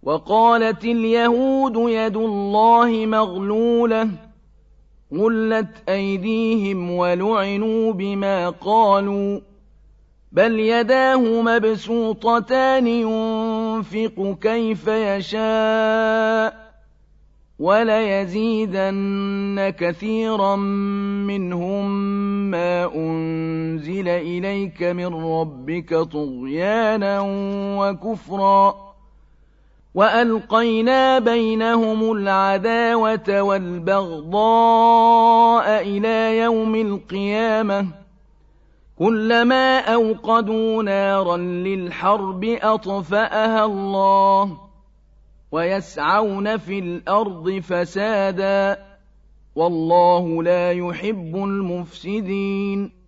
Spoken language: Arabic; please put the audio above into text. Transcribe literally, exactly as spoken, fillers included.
وقالت اليهود يد الله مغلولة غلت أيديهم ولعنوا بما قالوا بل يداه مبسوطتان ينفق كيف يشاء وليزيدن كثيرا منهم ما أنزل إليك من ربك طغيانا وكفرا وألقينا بينهم العداوة والبغضاء إلى يوم القيامة كلما أوقدوا نارا للحرب أطفأها الله ويسعون في الأرض فسادا والله لا يحب المفسدين